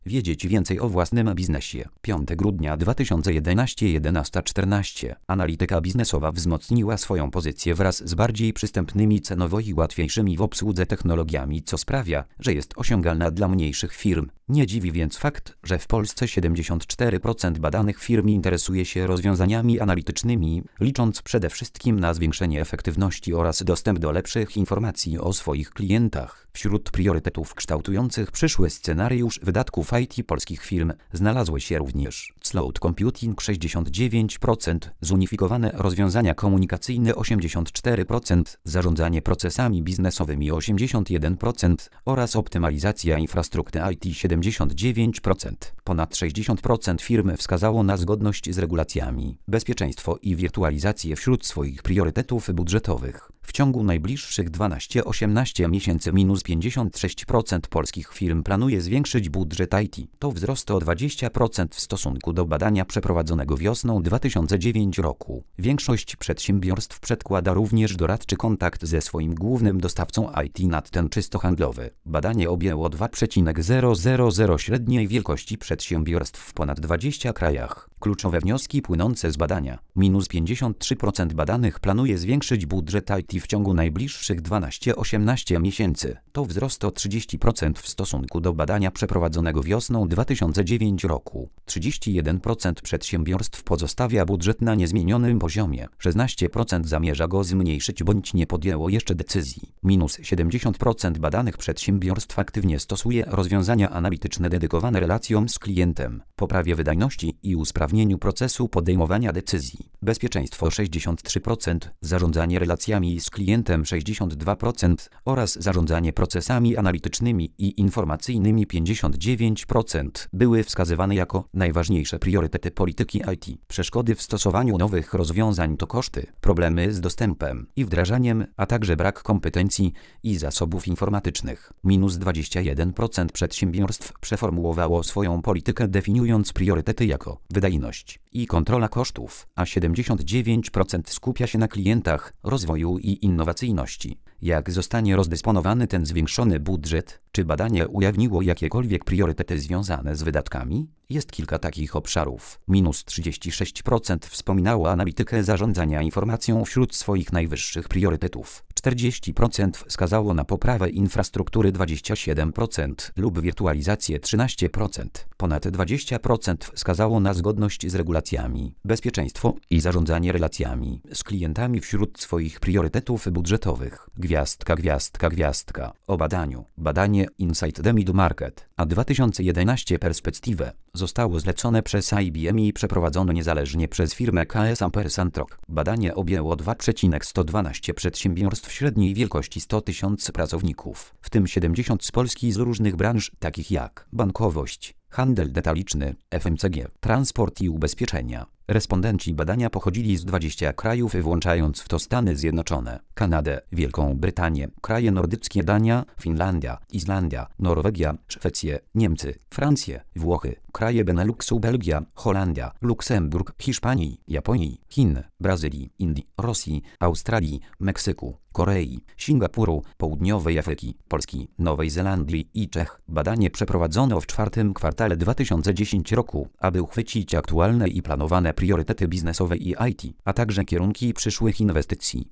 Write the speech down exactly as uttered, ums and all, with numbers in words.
Wiedzieć więcej o własnym biznesie. piątego grudnia dwa tysiące jedenastego jedenasta czternaście. Analityka biznesowa wzmocniła swoją pozycję wraz z bardziej przystępnymi cenowo i łatwiejszymi w obsłudze technologiami, co sprawia, że jest osiągalna dla mniejszych firm. Nie dziwi więc fakt, że w Polsce siedemdziesiąt cztery procent badanych firm interesuje się rozwiązaniami analitycznymi, licząc przede wszystkim na zwiększenie efektywności oraz dostęp do lepszych informacji o swoich klientach. Wśród priorytetów kształtujących przyszły scenariusz wydatków I T polskich firm znalazły się również cloud computing sześćdziesiąt dziewięć procent, zunifikowane rozwiązania komunikacyjne osiemdziesiąt cztery procent, zarządzanie procesami biznesowymi osiemdziesiąt jeden procent oraz optymalizacja infrastruktury I T siedemdziesiąt dziewięć procent. Ponad sześćdziesiąt procent firm wskazało na zgodność z regulacjami, bezpieczeństwo i wirtualizację wśród swoich priorytetów budżetowych. W ciągu najbliższych dwunastu do osiemnastu miesięcy minus pięćdziesiąt sześć procent polskich firm planuje zwiększyć budżet I T. To wzrost o dwadzieścia procent w stosunku do badania przeprowadzonego wiosną dwa tysiące dziewiątego roku. Większość przedsiębiorstw przedkłada również doradczy kontakt ze swoim głównym dostawcą I T nad ten czysto handlowy. Badanie objęło dwa przecinek zero zero zero średniej wielkości przedsiębiorstw w ponad dwudziestu krajach. Kluczowe wnioski płynące z badania. Minus pięćdziesiąt trzy procent badanych planuje zwiększyć budżet I T w ciągu najbliższych dwunastu do osiemnastu miesięcy. To wzrost o trzydzieści procent w stosunku do badania przeprowadzonego wiosną dwa tysiące dziewiątego roku. trzydzieści jeden procent przedsiębiorstw pozostawia budżet na niezmienionym poziomie. szesnaście procent zamierza go zmniejszyć bądź nie podjęło jeszcze decyzji. Minus siedemdziesiąt procent badanych przedsiębiorstw aktywnie stosuje rozwiązania analityczne dedykowane relacjom z klientem, poprawie wydajności i usprawnieniu procesu podejmowania decyzji. Bezpieczeństwo sześćdziesiąt trzy procent, zarządzanie relacjami z klientem sześćdziesiąt dwa procent oraz zarządzanie procesami analitycznymi i informacyjnymi pięćdziesiąt dziewięć procent były wskazywane jako najważniejsze priorytety polityki I T. Przeszkody w stosowaniu nowych rozwiązań to koszty, problemy z dostępem i wdrażaniem, a także brak kompetencji i zasobów informatycznych. Minus dwadzieścia jeden procent przedsiębiorstw przeformułowało swoją politykę definiując priorytety jako wydajność i kontrola kosztów, a siedemdziesiąt dziewięć procent skupia się na klientach, rozwoju i innowacyjności. Jak zostanie rozdysponowany ten zwiększony budżet? Czy badanie ujawniło jakiekolwiek priorytety związane z wydatkami? Jest kilka takich obszarów. Minus trzydzieści sześć procent wspominało analitykę zarządzania informacją wśród swoich najwyższych priorytetów. czterdzieści procent wskazało na poprawę infrastruktury dwadzieścia siedem procent lub wirtualizację trzynaście procent. Ponad dwadzieścia procent wskazało na zgodność z regulacjami, bezpieczeństwo i zarządzanie relacjami z klientami wśród swoich priorytetów budżetowych. Gwiazdka, gwiazdka, gwiazdka. O badaniu. Badanie Insight the Mid Market, a dwa tysiące jedenaście Perspective zostało zlecone przez I B M i przeprowadzono niezależnie przez firmę K S Ampersand-Rock. Badanie objęło dwa przecinek sto dwanaście przedsiębiorstw średniej wielkości sto tysięcy pracowników, w tym siedemdziesiąt z Polski z różnych branż takich jak bankowość, handel detaliczny, F M C G, transport i ubezpieczenia. Respondenci badania pochodzili z dwudziestu krajów, włączając w to Stany Zjednoczone, Kanadę, Wielką Brytanię, kraje nordyckie, Dania, Finlandia, Islandia, Norwegia, Szwecję, Niemcy, Francję, Włochy, kraje Beneluxu, Belgia, Holandia, Luksemburg, Hiszpanii, Japonii, Chin, Brazylii, Indii, Rosji, Australii, Meksyku, Korei, Singapuru, Południowej Afryki, Polski, Nowej Zelandii i Czech. Badanie przeprowadzono w czwartym kwartale dwa tysiące dziesiątego roku, aby uchwycić aktualne i planowane priorytety biznesowe i I T, a także kierunki przyszłych inwestycji.